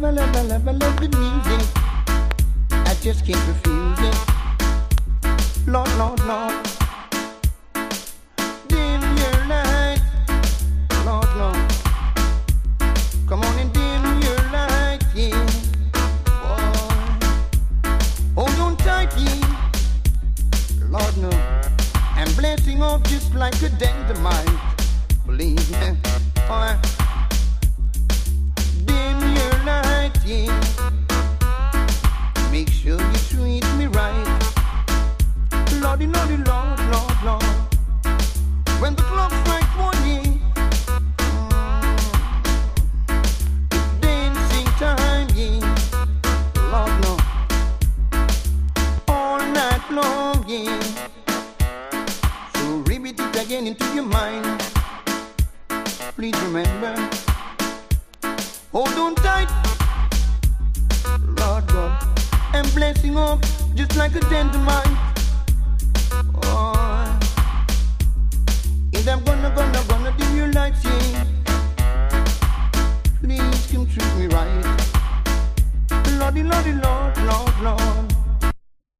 love the music. I just can't refuse it. Lord, Lord, Lord. Dim your light. Lord, Lord. Come on and dim your light, yeah. Boy. Hold on tight, yeah. Lord, no. I'm blessing off just like a dynamite. Believe me. Boy. Dim your light, yeah. Make sure you treat me right. Lordy, Lordy, Lord, Lord, Lord. When the clock strikes 1, yeah. It's dancing time, yeah. Lord, Lord. All night long, yeah. So repeat it again into your mind. Please remember. Hold on tight. Lord God. I'm blessing up just like a dynamite.